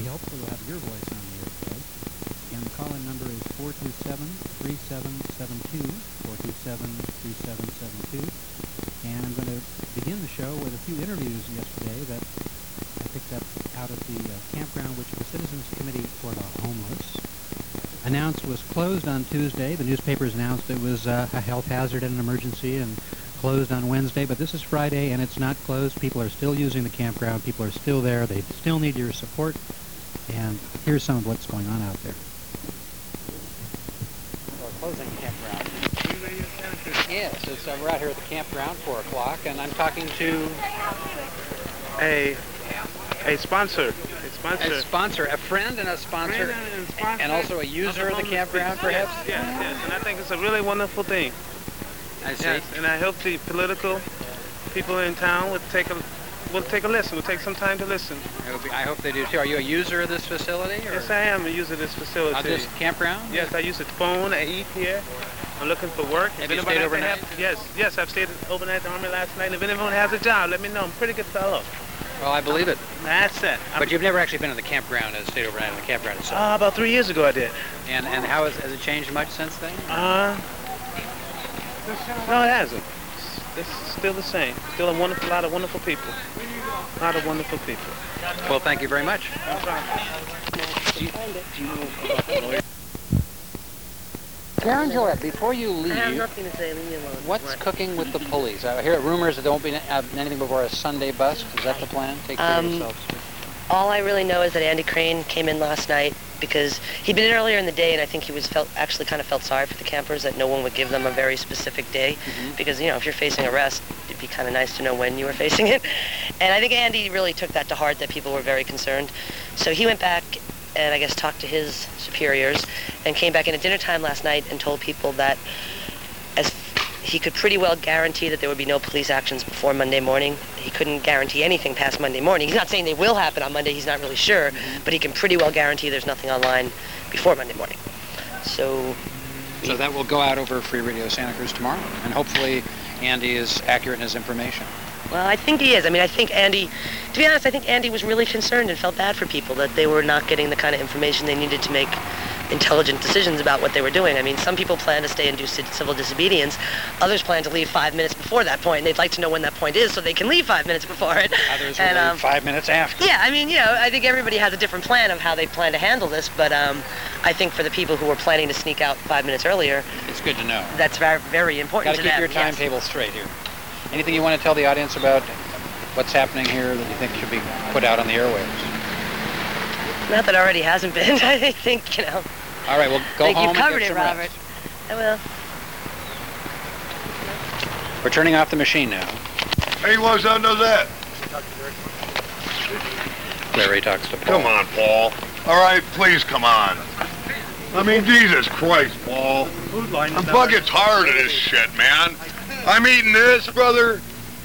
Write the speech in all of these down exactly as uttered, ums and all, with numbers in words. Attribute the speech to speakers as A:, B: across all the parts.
A: hopefully will have your voice on the air today. Again, the call-in number is four two seven, three seven seven two, four two seven, three seven seven two. And I'm going to begin the show with a few interviews yesterday that I picked up out of the uh, campground, which the Citizens Committee for the Homeless announced was closed on Tuesday. The newspapers announced it was uh, a health hazard and an emergency and closed on Wednesday, but this is Friday and it's not closed. People are still using the campground. People are still there. They still need your support. And here's some of what's going on out there. We're closing the campground. Yes, it's, uh, we're out here at the campground, four o'clock, and I'm talking to
B: a a sponsor. A sponsor.
A: A sponsor, a friend and a sponsor,
B: Friend and, a sponsor.
A: and also a user of the campground, perhaps?
B: Yes, yes, yes, and I think it's a really wonderful thing.
A: I see.
B: Yes, and I hope the political people in town will take a will take a listen. Will take some time to listen.
A: I hope, I hope they do too. Are you a user of this facility? Or?
B: Yes, I am a user of this facility.
A: Of this campground?
B: Yes, I use the phone. I eat here. I'm looking for work.
A: Have
B: if
A: you stayed overnight?
B: Have, yes, yes, I've stayed overnight at the Army last night. If anyone has a job, let me know. I'm a pretty good fellow.
A: Well, I believe it.
B: That's it. I'm,
A: but you've never actually been in the campground and stayed overnight in the campground itself?
B: Uh, about three years ago I did.
A: And and how has, has it changed much since then?
B: Uh, no, it hasn't. It's still the same. Still a wonderful, lot of wonderful people. A lot of wonderful people.
A: Well, thank you very much.
B: No problem.
A: Karen Gillette, before you leave,
C: I have nothing to say. Leave me alone.
A: What's
C: what?
A: cooking with the police? I hear rumors that there won't be anything before a Sunday bust. Is that the plan? Take care
C: um,
A: of yourselves.
C: All I really know is that Andy Crane came in last night because he'd been in earlier in the day, and I think he was felt actually kind of felt sorry for the campers that no one would give them a very specific day, mm-hmm. because you know if you're facing arrest, it'd be kind of nice to know when you were facing it. And I think Andy really took that to heart, that people were very concerned. So he went back and I guess talked to his superiors and came back in at dinner time last night and told people that as he could pretty well guarantee that there would be no police actions before Monday morning. He couldn't guarantee anything past Monday morning. He's not saying they will happen on Monday, he's not really sure, mm-hmm. but he can pretty well guarantee there's nothing online before Monday morning. So...
A: So that will go out over Free Radio Santa Cruz tomorrow, and hopefully Andy is accurate in his information.
C: Well, I think he is. I mean, I think Andy, to be honest, I think Andy was really concerned and felt bad for people that they were not getting the kind of information they needed to make intelligent decisions about what they were doing. I mean, some people plan to stay and do civil disobedience. Others plan to leave five minutes before that point, and they'd like to know when that point is so they can leave five minutes before it.
A: Others
C: and,
A: will
C: um,
A: leave five minutes after.
C: Yeah, I mean, you know, I think everybody has a different plan of how they plan to handle this, but um, I think for the people who were planning to sneak out five minutes earlier,
A: it's good to know.
C: That's very, very important
A: to
C: to
A: them.
C: Got
A: to keep your timetable yes. straight here. Anything you want to tell the audience about what's happening here that you think should be put out on the airwaves?
C: Not that already hasn't been. I think, you know.
A: All right, well, go
C: I think
A: home
C: you've covered
A: and get
C: it,
A: some
C: Robert.
A: rest.
C: I will.
A: We're turning off the machine now.
D: Hey, what's under that?
A: Larry talks to Paul.
D: Come on, Paul. All right, please come on. I mean, Jesus Christ, Paul. I'm fucking tired of this shit, man. I'm eating this, brother.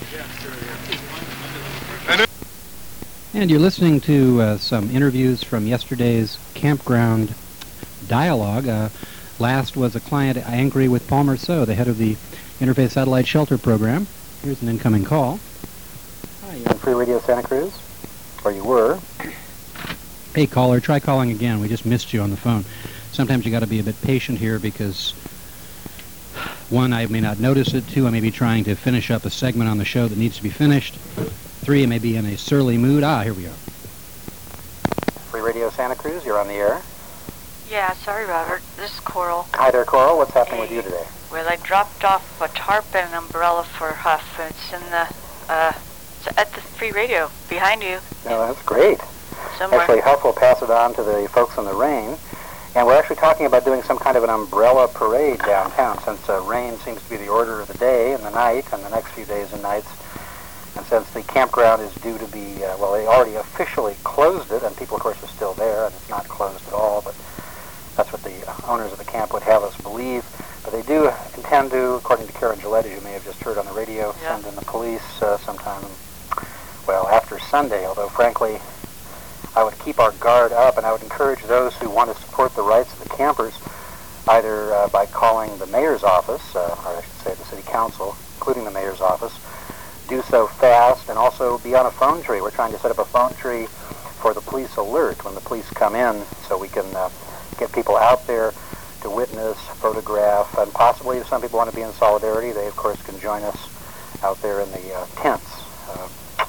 D: And,
A: and you're listening to uh, some interviews from yesterday's campground dialogue. Uh, last was a client angry with Paul Merceau, the head of the Interfaith Satellite Shelter Program. Here's an incoming call. Hi, you're on Free Radio Santa Cruz, or you were. Hey, caller, try calling again. We just missed you on the phone. Sometimes you got to be a bit patient here because, one, I may not notice it. Two, I may be trying to finish up a segment on the show that needs to be finished. Three, I may be in a surly mood. Ah, here we are. Free Radio Santa Cruz, you're on the air.
E: Yeah, sorry, Robert. This is Coral.
A: Hi there, Coral. What's happening
E: hey,
A: with you today?
E: Well, I dropped off a tarp and an umbrella for Huff, and it's in the, uh, it's at the Free Radio, behind you.
A: No, that's great.
E: Somewhere.
A: Actually, Huff will pass it on to the folks in the rain. And we're actually talking about doing some kind of an umbrella parade downtown, since uh, rain seems to be the order of the day and the night and the next few days and nights. And since the campground is due to be, uh, well, they already officially closed it, and people, of course, are still there, and it's not closed at all, but that's what the owners of the camp would have us believe. But they do intend to, according to Karen Gillette, as you may have just heard on the radio,
E: yeah.
A: send in the police uh, sometime, well, after Sunday, although, frankly, I would keep our guard up, and I would encourage those who want to support the rights of the campers, either uh, by calling the mayor's office, uh, or I should say the city council, including the mayor's office, do so fast, and also be on a phone tree. We're trying to set up a phone tree
F: for the police alert when the police come in, so we can uh, get people out there to witness, photograph, and possibly if some people want to be in solidarity, they of course can join us out there in the uh, tents. Uh,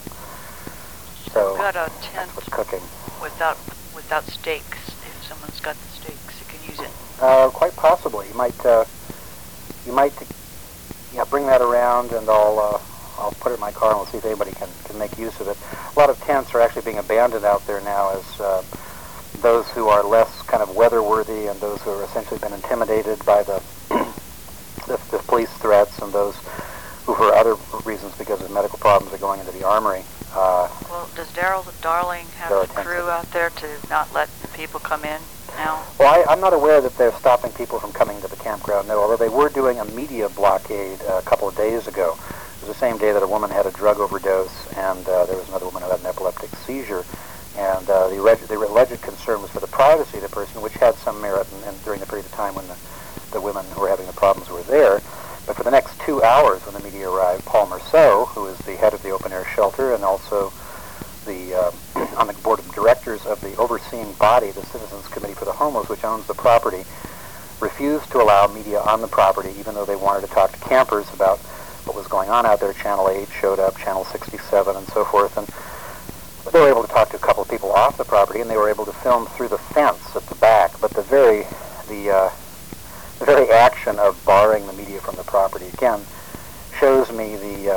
F: so
E: We've got a tent
F: that's what's cooking.
E: without without stakes. If someone's got the stakes, you can use it.
F: Uh, quite possibly. You might uh, you might yeah, bring that around, and I'll uh, I'll put it in my car and we'll see if anybody can, can make use of it. A lot of tents are actually being abandoned out there now as uh, those who are less kind of weather-worthy and those who have essentially been intimidated by the, the, the police threats and those who for other reasons because of medical problems are going into the armory. Uh,
E: Well, does Daryl Darling have
F: There are
E: a crew
F: tents.
E: out there to not let people come in now?
F: Well, I, I'm not aware that they're stopping people from coming to the campground, no, although they were doing a media blockade uh, a couple of days ago. It was the same day that a woman had a drug overdose, and uh, there was another woman who had an epileptic seizure. And uh, the, reg- the alleged concern was for the privacy of the person, which had some merit in, in, during the period of time when the, the women who were having the problems were there. But for the next two hours when the media arrived, Paul Merceau, who is the head of the open-air shelter and also the uh, on the board of directors of the overseeing body, the Citizens Committee for the Homeless, which owns the property, refused to allow media on the property, even though they wanted to talk to campers about what was going on out there. Channel eight showed up, Channel sixty-seven, and so forth, and they were able to talk to a couple of people off the property, and they were able to film through the fence at the back. But the very the uh, the very action of barring the media from the property again shows me the uh,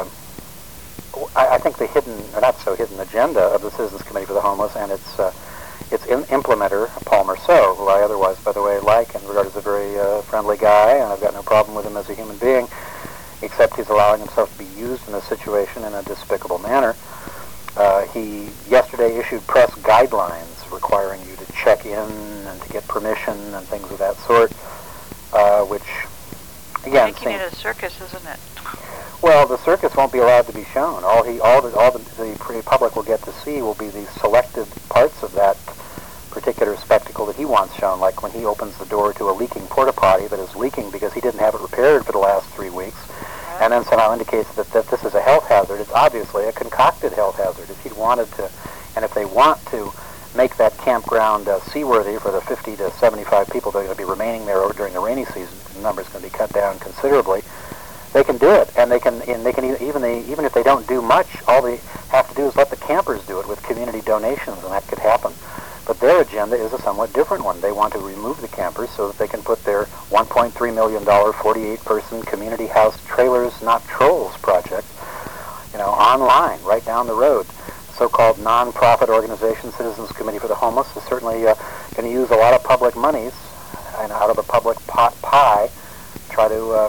F: I, I think the hidden, or not so hidden, agenda of the Citizens Committee for the Homeless and its uh, its in- implementer, Paul Merceau, who I otherwise, by the way, like and regard as a very uh, friendly guy, and I've got no problem with him as a human being, except he's allowing himself to be used in this situation in a despicable manner. Uh, he yesterday issued press guidelines requiring you to check in and to get permission and things of that sort, uh, which, again,
E: Making
F: seems,
E: it a circus, isn't it?
F: well, the circus won't be allowed to be shown. All he, all the, all the, the public will get to see will be the selected parts of that particular spectacle that he wants shown, like when he opens the door to a leaking porta potty that is leaking because he didn't have it repaired for the last three weeks. And then somehow indicates that, that this is a health hazard. It's obviously a concocted health hazard. If he wanted to, and if they want to make that campground uh, seaworthy for the fifty to seventy-five people that are going to be remaining there during the rainy season, the number's going to be cut down considerably, they can do it. And they can, and they can even they, even if they don't do much, all they have to do is let the campers do it with community donations, and that could happen. But their agenda is a somewhat different one. They want to remove the campers so that they can put their one point three million dollars, forty-eight person community house trailers, not trolls project, you know, online, right down the road. So-called non-profit organization, Citizens Committee for the Homeless, is certainly uh, going to use a lot of public monies and out of the public pot pie, try to, um,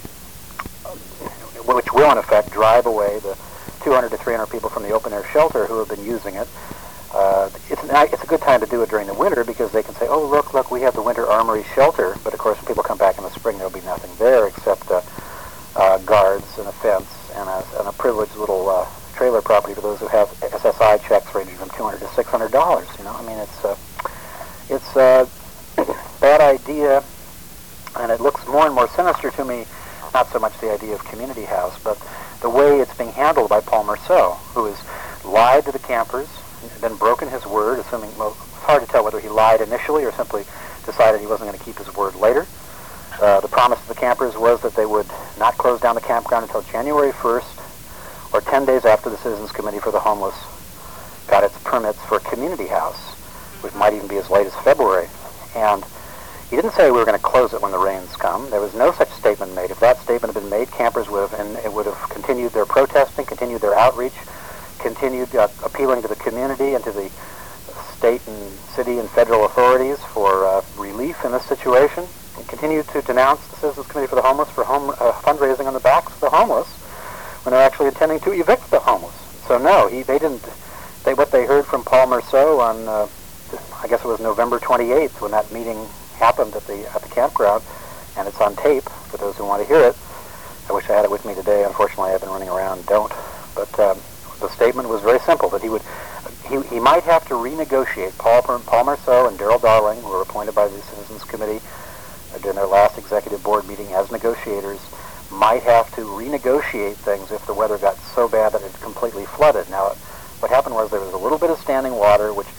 F: which will in effect drive away the two hundred to three hundred people from the open-air shelter who have been using it. Uh, it's, it's a good time to do it during the winter because they can say, oh, look, look, we have the winter armory shelter. But, of course, when people come back in the spring, there'll be nothing there except uh, uh, guards and a fence and a, and a privileged little uh, trailer property for those who have S S I checks ranging from two hundred to six hundred dollars. You know, I mean, it's, uh, it's a bad idea, and it looks more and more sinister to me, not so much the idea of community house, but the way it's being handled by Paul Merceau, who has lied to the campers, then broken his word, assuming, well, it's hard to tell whether he lied initially or simply decided he wasn't going to keep his word later. Uh, the promise to the campers was that they would not close down the campground until January first, or ten days after the Citizens Committee for the Homeless got its permits for a community house, which might even be as late as February. And he didn't say we were going to close it when the rains come. There was no such statement made. If that statement had been made, campers would have, and it would have continued their protesting, continued their outreach, continued uh, appealing to the community and to the state and city and federal authorities for uh, relief in this situation, and continued to denounce the Citizens Committee for the Homeless for home uh, fundraising on the backs of the homeless when they're actually intending to evict the homeless. So no, he, they didn't. They what they heard from Paul Merceau on, uh, I guess it was November twenty-eighth when that meeting happened at the at the campground, and it's on tape for those who want to hear it. I wish I had it with me today. Unfortunately, I've been running around. Don't. But um, the statement was very simple, that he would, he, he might have to renegotiate. Paul, Paul Merceau and Daryl Darling, who were appointed by the Citizens Committee uh, during their last executive board meeting as negotiators, might have to renegotiate things if the weather got so bad that it completely flooded. Now, what happened was there was a little bit of standing water which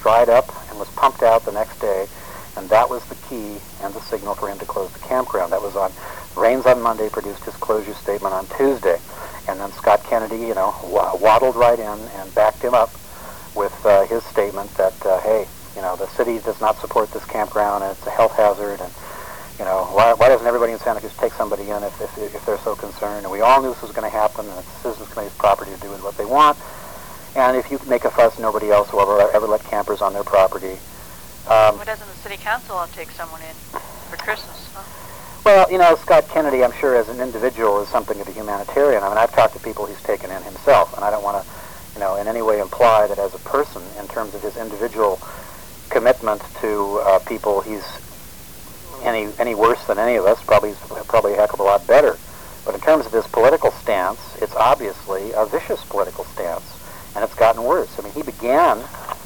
F: dried up and was pumped out the next day, and that was the key and the signal for him to close the campground. That was on, Raines on Monday produced his closure statement on Tuesday, and then Scott Kennedy, you know, w- waddled right in and backed him up with uh, his statement that, uh, hey, you know, the city does not support this campground, and it's a health hazard, and, you know, why, why doesn't everybody in Santa Cruz take somebody in if, if, if they're so concerned? And we all knew this was going to happen, and it's the Citizens Committee's property to do with what they want, and if you make a fuss, nobody else will ever, ever let campers on their property. Um,
E: Why doesn't the city council take someone in for Christmas? Huh?
F: Well, you know, Scott Kennedy, I'm sure as an individual is something of a humanitarian. I mean, I've talked to people he's taken in himself, and I don't want to, you know, in any way imply that as a person, in terms of his individual commitment to uh, people, he's any any worse than any of us. Probably probably a heck of a lot better. But in terms of his political stance, it's obviously a vicious political stance, and it's gotten worse. I mean, he began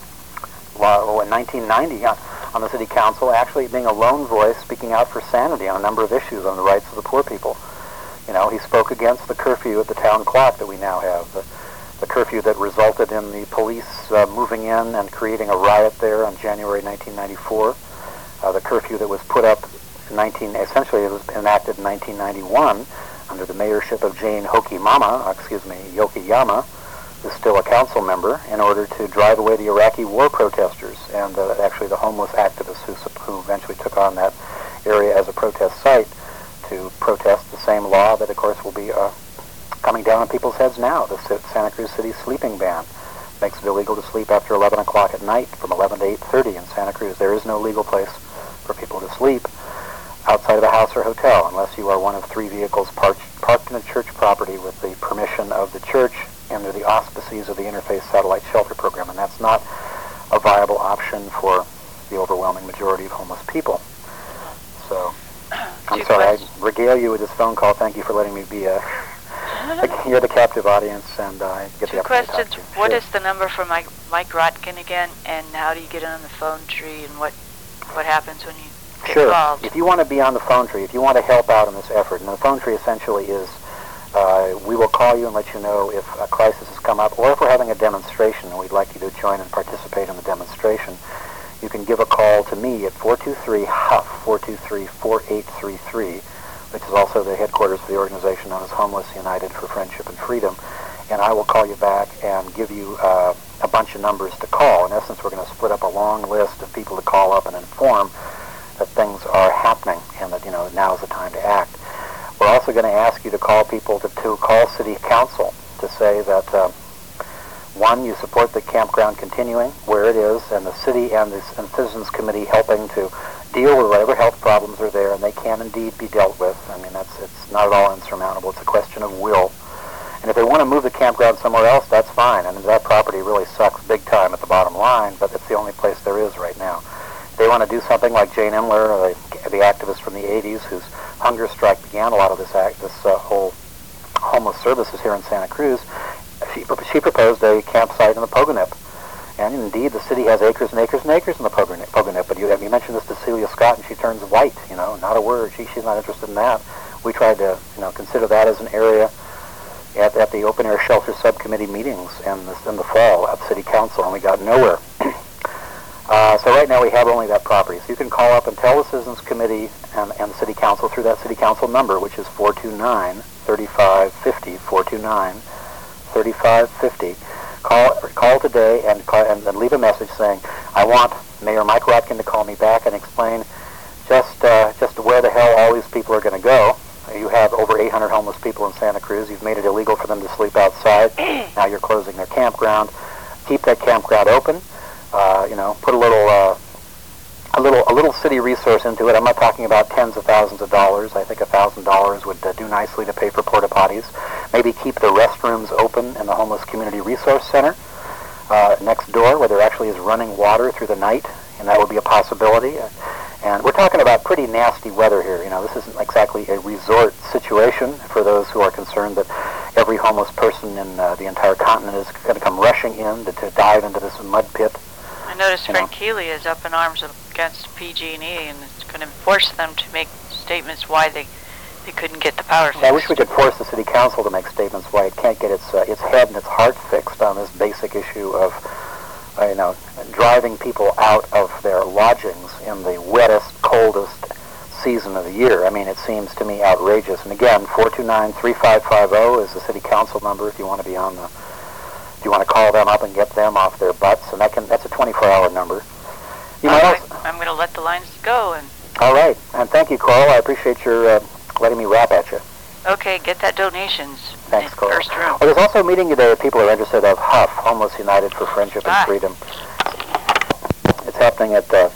F: well, in nineteen ninety on, on the city council, actually being a lone voice speaking out for sanity on a number of issues on the rights of the poor people. You know, he spoke against the curfew at the town clock that we now have, the, the curfew that resulted in the police uh, moving in and creating a riot there on January nineteen ninety-four, uh, the curfew that was put up in nineteen, essentially it was enacted in nineteen ninety-one under the mayorship of Jane Hokimama, excuse me, Yokiyama, who's still a council member, in order to drive away the Iraqi war protesters and uh, actually the homeless activists who, who eventually took on that area as a protest site to protest the same law that, of course, will be uh, coming down on people's heads now, the Santa Cruz City sleeping ban. Makes it illegal to sleep after eleven o'clock at night from eleven to eight thirty in Santa Cruz. There is no legal place for people to sleep outside of a house or hotel unless you are one of three vehicles parked, parked in a church property with the permission of the church under the auspices of the Interfaith Satellite Shelter Program, and that's not a viable option for the overwhelming majority of homeless people. So, I'm sorry, I regale you with this phone call. Thank you for letting me be a... You're the captive audience, and uh, I get
E: Two
F: the opportunity to
E: questions.
F: talk to you.
E: What
F: Sure.
E: is the number for Mike, Mike Rotkin again, and how do you get on the phone tree, and what what happens when you get
F: Sure.
E: involved?
F: If you want to be on the phone tree, if you want to help out in this effort, and the phone tree essentially is uh, we will call you and let you know if a crisis has come up, or if we're having a demonstration and we'd like you to join and participate in the demonstration. You can give a call to me at four two three H U F, four two three, four eight three three, which is also the headquarters of the organization known as Homeless United for Friendship and Freedom, and I will call you back and give you uh, a bunch of numbers to call. In essence, we're going to split up a long list of people to call up and inform that things are happening and that, you know, now is the time to act. We're also going to ask you to call people to, to call City Council to say that, uh, one, you support the campground continuing where it is, and the city and the and Citizens Committee helping to deal with whatever health problems are there, and they can indeed be dealt with. I mean, that's it's not at all insurmountable. It's a question of will. And if they want to move the campground somewhere else, that's fine. I mean, that property really sucks big time at the bottom line, but it's the only place there is right now. If they want to do something like Jane Imler, or the, the activist from the eighties, whose hunger strike began a lot of this act, this uh, whole homeless services here in Santa Cruz, she, she proposed a campsite in the Pogonip. And indeed, the city has acres and acres and acres in the Pogonip. But you, you mentioned this to Celia Scott, and she turns white. You know, not a word. She, she's not interested in that. We tried to, you know, consider that as an area at, at the open air shelter subcommittee meetings in the, in the fall at City Council, and we got nowhere. uh, so right now we have only that property. So you can call up and tell the Citizens Committee and, and the City Council through that City Council number, which is four two nine, three five five zero, four two nine, three five five zero. Call call today and, call, and and leave a message saying, I want Mayor Mike Rotkin to call me back and explain just uh, just where the hell all these people are going to go. You have over eight hundred homeless people in Santa Cruz. You've made it illegal for them to sleep outside. Now you're closing their campground. Keep that campground open. Uh, you know, put a little uh, a little a little city resource into it. I'm not talking about tens of thousands of dollars. I think a thousand dollars would uh, do nicely to pay for porta potties. Maybe keep the restrooms open in the Homeless Community Resource Center uh, next door, where there actually is running water through the night, and that would be a possibility. And we're talking about pretty nasty weather here. You know, this isn't exactly a resort situation for those who are concerned that every homeless person in uh, the entire continent is going to come rushing in to, to dive into this mud pit.
E: I noticed
F: You
E: Fred
F: know.
E: Keeley is up in arms against P G and E, and it's going to force them to make statements why they, they couldn't get the power fixed.
F: I wish we could force the City Council to make statements why it can't get its uh, its head and its heart fixed on this basic issue of uh, you know, driving people out of their lodgings in the wettest, coldest season of the year. I mean, it seems to me outrageous. And again, four two nine, three five five zero is the city council number if you want to be on the, if you want to call them up and get them off their butts, and that can, that's a twenty-four hour number. You
E: All
F: might
E: right.
F: also,
E: I'm going to let the lines go. And
F: all right, and thank you, Carl. I appreciate your uh, letting me rap at you.
E: okay, get that donations.
F: Thanks,
E: in
F: Carl.
E: First room.
F: Well, there's also a meeting today if people are interested of Huff, Homeless United for Friendship and
E: Ah.
F: Freedom. It's happening at uh,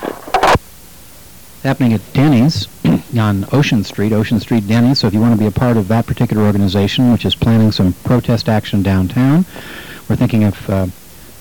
A: happening at Denny's on Ocean Street, Ocean Street Denny's. So if you want to be a part of that particular organization, which is planning some protest action downtown, we're thinking of uh,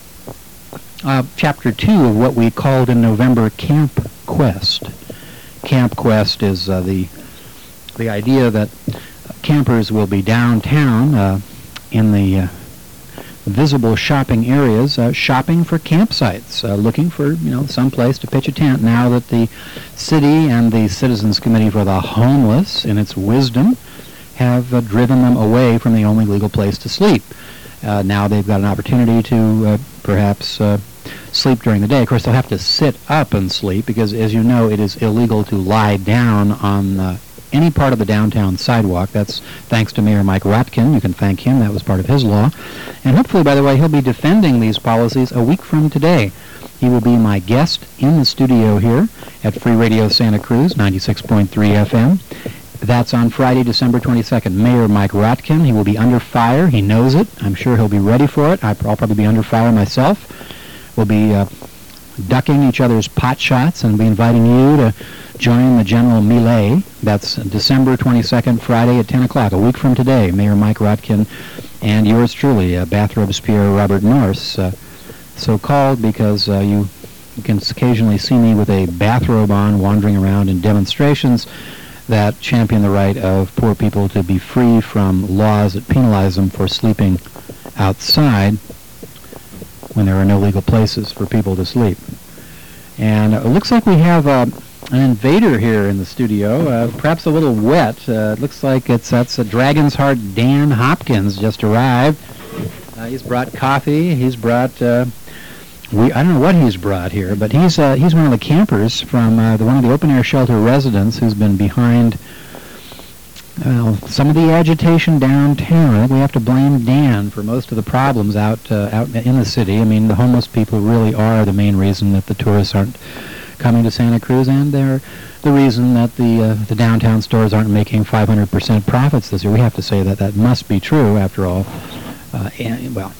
A: uh, Chapter two of what we called in November Camp Quest. Camp Quest is uh, the the idea that campers will be downtown uh, in the uh, visible shopping areas, uh, shopping for campsites, uh, looking for, you know, some place to pitch a tent. Now that the city and the Citizens Committee for the Homeless, in its wisdom, have uh, driven them away from the only legal place to sleep. Uh, now they've got an opportunity to uh, perhaps uh, sleep during the day. Of course, they'll have to sit up and sleep because, as you know, it is illegal to lie down on uh, any part of the downtown sidewalk. That's thanks to Mayor Mike Rotkin. You can thank him. That was part of his law. And hopefully, by the way, he'll be defending these policies a week from today. He will be my guest in the studio here at Free Radio Santa Cruz, ninety-six point three F M. That's on Friday, December twenty-second. Mayor Mike Rotkin. He will be under fire. He knows it. I'm sure he'll be ready for it. I'll probably be under fire myself. We'll be uh, ducking each other's pot shots and be inviting you to join the general melee. That's December twenty-second, Friday at ten o'clock, a week from today. Mayor Mike Rotkin and yours truly, uh, Bathrobes Pierre Robert Norse. Uh, so called because uh, you, you can occasionally see me with a bathrobe on wandering around in demonstrations that champion the right of poor people to be free from laws that penalize them for sleeping outside when there are no legal places for people to sleep. And it looks like we have uh, an invader here in the studio, uh, perhaps a little wet. Uh, it looks like it's that's a Dragon's Heart Dan Hopkins just arrived. Uh, he's brought coffee. He's brought uh, we I don't know what he's brought here, but he's uh, he's one of the campers from uh, the one of the open air shelter residents who's been behind well, some of the agitation downtown. I think we have to blame Dan for most of the problems out uh, out in the city. I mean, the homeless people really are the main reason that the tourists aren't coming to Santa Cruz, and they're the reason that the uh, the downtown stores aren't making five hundred percent profits this year. We have to say that that must be true, after all. Uh, and, well,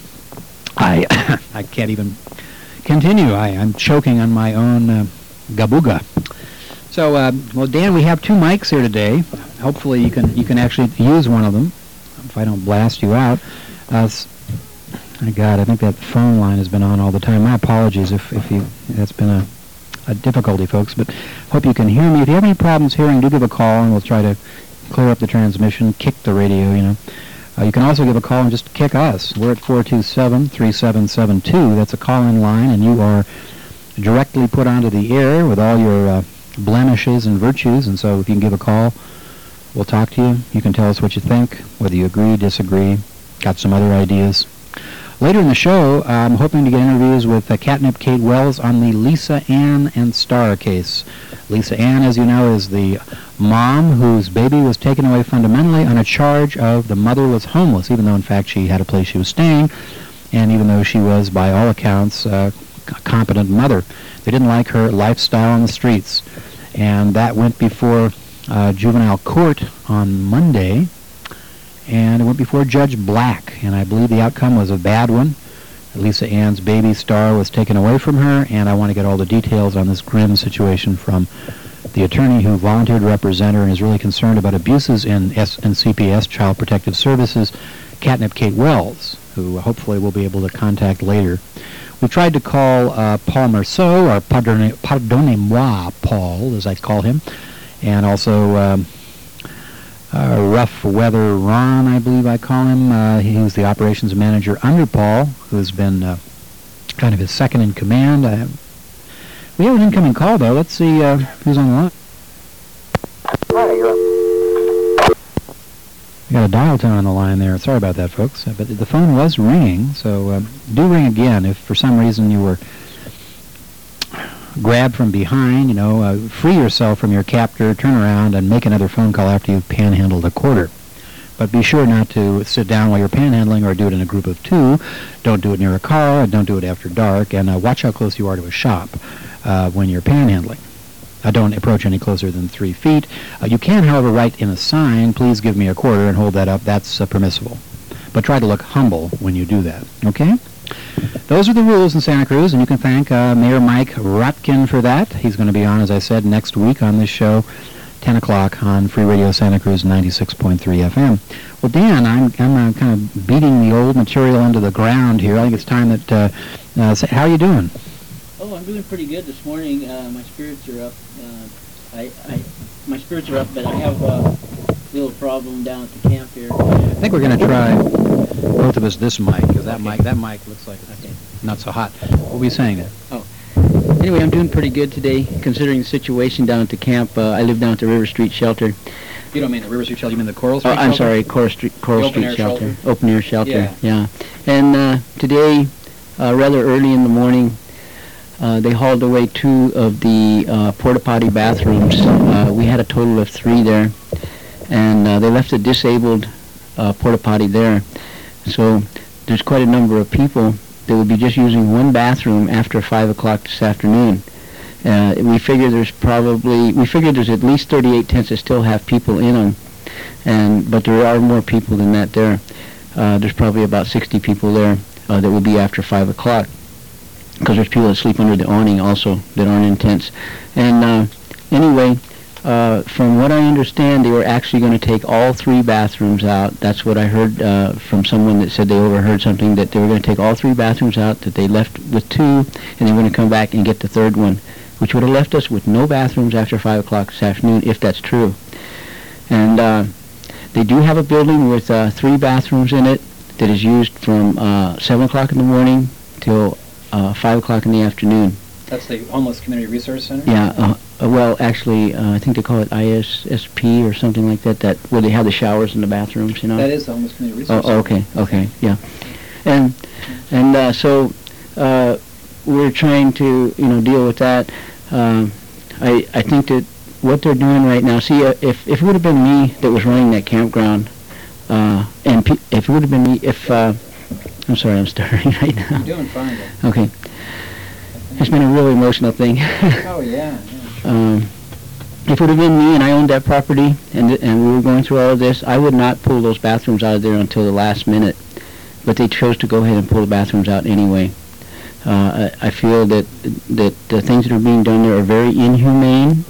A: I I can't even continue. I, I'm choking on my own uh, gabuga. So, uh, well, Dan, we have two mics here today. Hopefully, you can you can actually use one of them if I don't blast you out. Uh, my God, I think that phone line has been on all the time. My apologies if if you that's been a, a difficulty, folks. But hope you can hear me. If you have any problems hearing, do give a call, and we'll try to clear up the transmission, kick the radio. You know, uh, you can also give a call and just kick us. We're at four two seven, three seven seven two. That's a call-in line, and you are directly put onto the air with all your uh, blemishes and virtues. And so, if you can give a call, we'll talk to you. You can tell us what you think, whether you agree, disagree, got some other ideas. Later in the show, I'm hoping to get interviews with uh, Catnip Kate Wells on the Lisa Ann and Starr case. Lisa Ann, as you know, is the mom whose baby was taken away fundamentally on a charge of the mother was homeless, even though, in fact, she had a place she was staying, and even though she was, by all accounts, uh, a competent mother. They didn't like her lifestyle on the streets, and that went before Uh, juvenile court on Monday, and it went before Judge Black, and I believe the outcome was a bad one. Lisa Ann's baby Star was taken away from her, and I want to get all the details on this grim situation from the attorney who volunteered to represent her and is really concerned about abuses in S- in C P S, Child Protective Services, Catnip Kate Wells, who hopefully we'll be able to contact later. We tried to call uh, Paul Marceau, or pardonne- pardonnez-moi Paul, as I call him, and also um, uh, Rough Weather Ron, I believe I call him. Uh, he was the operations manager under Paul, who's been uh, kind of his second in command. Uh, we have an incoming call, though. Let's see uh, who's on the line.
F: Hi, you're
A: We got a dial tone on the line there. Sorry about that, folks. Uh, but the phone was ringing, so uh, do ring again if for some reason you were grabbed from behind. You know, uh, free yourself from your captor, turn around, and make another phone call after you've panhandled a quarter. But be sure not to sit down while you're panhandling or do it in a group of two. Don't do it near a car, and don't do it after dark, and uh, watch how close you are to a shop uh, when you're panhandling. Uh, don't approach any closer than three feet. Uh, you can, however, write in a sign, please give me a quarter, and hold that up. That's uh, permissible. But try to look humble when you do that, okay? Those are the rules in Santa Cruz, and you can thank uh, Mayor Mike Rotkin for that. He's going to be on, as I said, next week on this show, ten o'clock on Free Radio Santa Cruz ninety-six point three F M. Well, Dan, I'm, I'm uh, kind of beating the old material into the ground here. I think it's time that, uh, uh, say, how are you doing?
G: Oh, I'm doing pretty good this morning. Uh, my spirits are up. Uh, I, I, my spirits are up, but I have a little problem down at the camp here.
A: I think we're going to try both of us this mic, because that okay. mic that mic looks like it's okay. not so hot. What were you saying there?
G: Oh, anyway, I'm doing pretty good today, considering the situation down at the camp. Uh, I live down at the River Street Shelter.
A: You don't mean the River Street Shelter, you mean the Coral Street
G: oh,
A: Shelter?
G: I'm sorry, Coral Street, Coral Street Shelter.
A: shelter.
G: Open air shelter,
A: yeah.
G: yeah. And uh, today, uh, rather early in the morning, Uh, they hauled away two of the uh, porta-potty bathrooms. Uh, we had a total of three there, and uh, they left a disabled uh, porta-potty there. So there's quite a number of people that would be just using one bathroom after five o'clock this afternoon. Uh, we figure there's probably, we figure there's at least thirty-eight tents that still have people in them, and but there are more people than that there. Uh, there's probably about sixty people there uh, that will be after five o'clock. Because there's people that sleep under the awning also that aren't in tents. And uh, anyway, uh, from what I understand, they were actually going to take all three bathrooms out. That's what I heard uh, from someone that said they overheard something, that they were going to take all three bathrooms out, that they left with two, and they were going to come back and get the third one, which would have left us with no bathrooms after five o'clock this afternoon, if that's true. And uh, they do have a building with uh, three bathrooms in it that is used from uh, seven o'clock in the morning till Uh, five o'clock in the afternoon.
A: That's the Homeless Community Resource Center?
G: Yeah, uh, uh, well, actually, uh, I think they call it I S S P or something like that, that where they have the showers in the bathrooms, you know?
A: That is the Homeless Community Resource
G: oh,
A: Center.
G: okay, okay, yeah. And, and uh, so uh, we're trying to, you know, deal with that. Um, I, I think that what they're doing right now, see, uh, if, if it would have been me that was running that campground, uh, and pe- if it would have been me, if... Uh, I'm sorry, I'm stuttering right now.
A: You're doing fine, though.
G: Okay. It's been a really emotional thing.
A: Oh, yeah. yeah.
G: Um, if it would have been me and I owned that property and th- and we were going through all of this, I would not pull those bathrooms out of there until the last minute. But they chose to go ahead and pull the bathrooms out anyway. Uh, I, I feel that that the things that are being done there are very inhumane.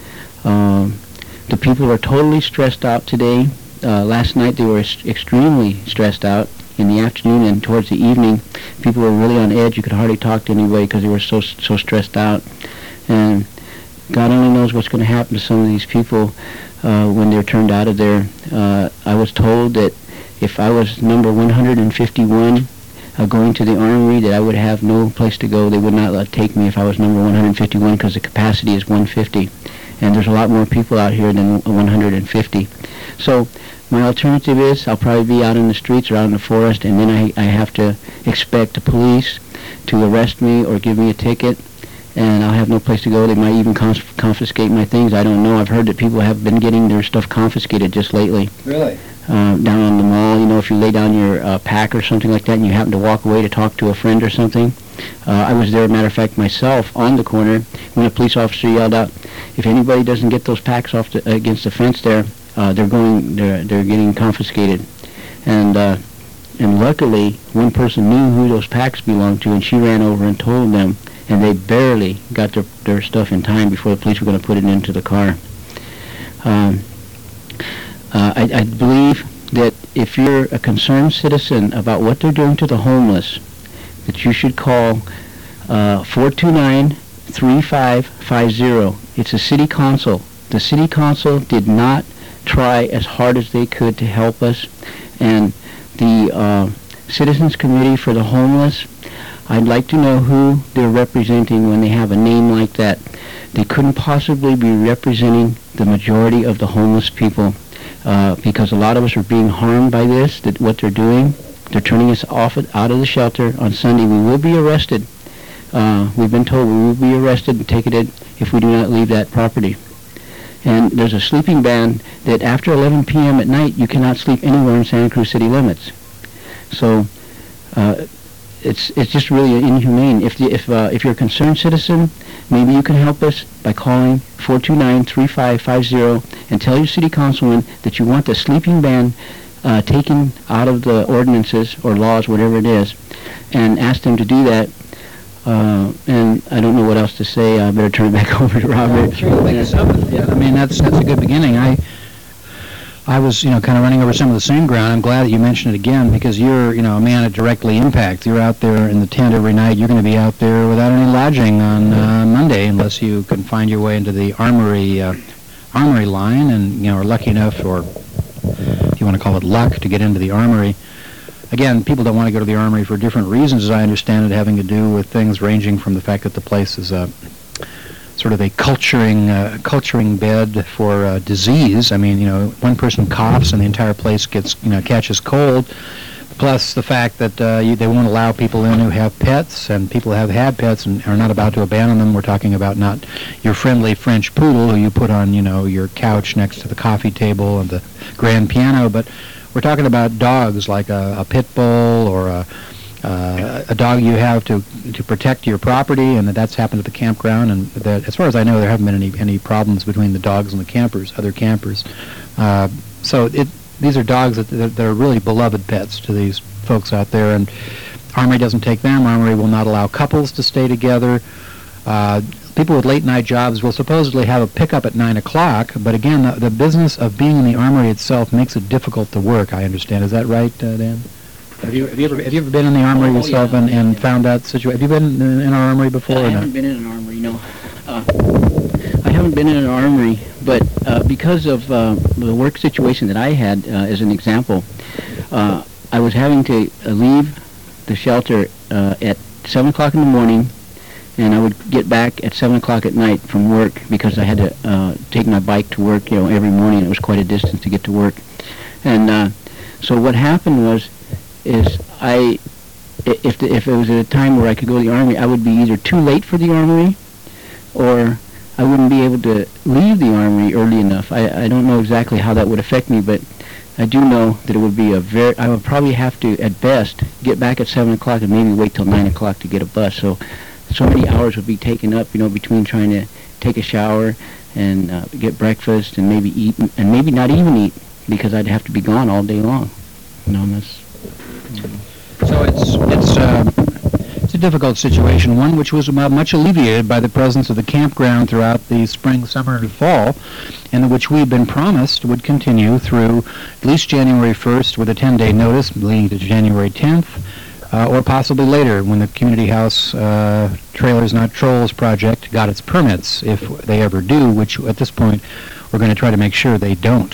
G: Um, the people are totally stressed out today. Uh, last night they were ex- extremely stressed out. In the afternoon and towards the evening, people were really on edge. You could hardly talk to anybody because they were so so stressed out. And God only knows what's going to happen to some of these people uh, when they're turned out of there. Uh, I was told that if I was number one hundred fifty-one uh, going to the Armory, that I would have no place to go. They would not uh, take me if I was number one hundred fifty-one because the capacity is one hundred fifty. And there's a lot more people out here than one hundred fifty. So my alternative is I'll probably be out in the streets or out in the forest, and then I, I have to expect the police to arrest me or give me a ticket, and I'll have no place to go. They might even conf- confiscate my things. I don't know. I've heard that people have been getting their stuff confiscated just lately.
A: Really?
G: Uh, down on the mall, you know, if you lay down your uh, pack or something like that and you happen to walk away to talk to a friend or something. Uh, I was there, matter of fact, myself, on the corner when a police officer yelled out, if anybody doesn't get those packs off the, against the fence there, Uh, they're going. They're they're getting confiscated, and uh, and luckily one person knew who those packs belonged to, and she ran over and told them, and they barely got their their stuff in time before the police were going to put it into the car. Um, uh, I, I believe that if you're a concerned citizen about what they're doing to the homeless, that you should call uh, four two nine, three five five zero. It's a city council. The city council did not try as hard as they could to help us, and the uh, Citizens Committee for the Homeless, I'd like to know who they're representing when they have a name like that. They couldn't possibly be representing the majority of the homeless people. uh, because a lot of us are being harmed by this, that what they're doing. They're turning us off out of the shelter. On Sunday, we will be arrested. Uh, we've been told we will be arrested and ticketed if we do not leave that property. And there's a sleeping ban that after eleven p.m. at night, you cannot sleep anywhere in Santa Cruz city limits. So uh, it's it's just really inhumane. If the, if uh, if you're a concerned citizen, maybe you can help us by calling four two nine, three five five zero and tell your city councilman that you want the sleeping ban uh, taken out of the ordinances or laws, whatever it is, and ask them to do that. Uh, and I don't know what else to say. I better turn it back over to Robert.
A: Yeah, I mean, that's that's a good beginning. I I was, you know, kind of running over some of the same ground. I'm glad that you mentioned it again, because you're, you know, a man it directly impacts. You're out there in the tent every night. You're going to be out there without any lodging on uh, Monday unless you can find your way into the Armory uh, Armory line, and, you know, are lucky enough, or if you want to call it luck, to get into the Armory. Again, people don't want to go to the Armory for different reasons, as I understand it, having to do with things ranging from the fact that the place is a sort of a culturing uh, culturing bed for uh, disease. I mean, you know, one person coughs and the entire place gets, you know, catches cold. Plus the fact that uh, you, they won't allow people in who have pets, and people who have had pets and are not about to abandon them. We're talking about not your friendly French poodle who you put on, you know, your couch next to the coffee table and the grand piano, but we're talking about dogs like a, a pit bull or a, uh, a dog you have to to protect your property, and that's happened at the campground. And that, as far as I know, there haven't been any any problems between the dogs and the campers, other campers. Uh, so it these are dogs that that are really beloved pets to these folks out there. And Armory doesn't take them. Armory will not allow couples to stay together. Uh, People with late-night jobs will supposedly have a pickup at nine o'clock, but again, the, the business of being in the Armory itself makes it difficult to work, I understand. Is that right, uh, Dan? Have you, have you ever have you ever been in the Armory
G: Oh,
A: yourself
G: yeah,
A: and, and
G: yeah.
A: found that situation? Have you been in, in our Armory before?
G: I
A: or
G: haven't
A: not?
G: been in an armory, no. Uh, I haven't been in an armory, but uh, because of uh, the work situation that I had, uh, as an example, uh, I was having to uh, leave the shelter uh, at seven o'clock in the morning, and I would get back at seven o'clock at night from work because I had to uh, take my bike to work, you know, every morning. It was quite a distance to get to work. And uh, so what happened was, is I, if the, if it was at a time where I could go to the Armory, I would be either too late for the Armory, or I wouldn't be able to leave the Armory early enough. I, I don't know exactly how that would affect me, but I do know that it would be a very, I would probably have to, at best, get back at seven o'clock and maybe wait till nine o'clock to get a bus. So so many hours would be taken up, you know, between trying to take a shower and uh, get breakfast and maybe eat, and maybe not even eat, because I'd have to be gone all day long. You know, and that's, you know.
A: So it's it's um, it's a difficult situation, one which was uh, much alleviated by the presence of the campground throughout the spring, summer, and fall, and which we've been promised would continue through at least January first with a ten-day notice leading to January tenth. Uh, or possibly later when the Community House uh, Trailers Not Trolls project got its permits, if they ever do, which at this point we're going to try to make sure they don't.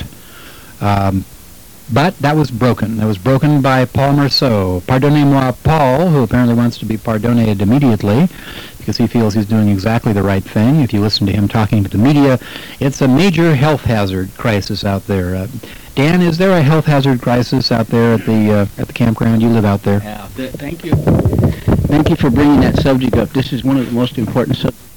A: Um, but that was broken. That was broken by Paul Marceau. Pardonnez-moi, Paul, who apparently wants to be pardoned immediately because he feels he's doing exactly the right thing. If you listen to him talking to the media, it's a major health hazard crisis out there. Uh, Dan, is there a health hazard crisis out there at the uh, at the campground? You live out there.
G: Yeah, th- thank you. Thank you for bringing that subject up. This is one of the most important subjects.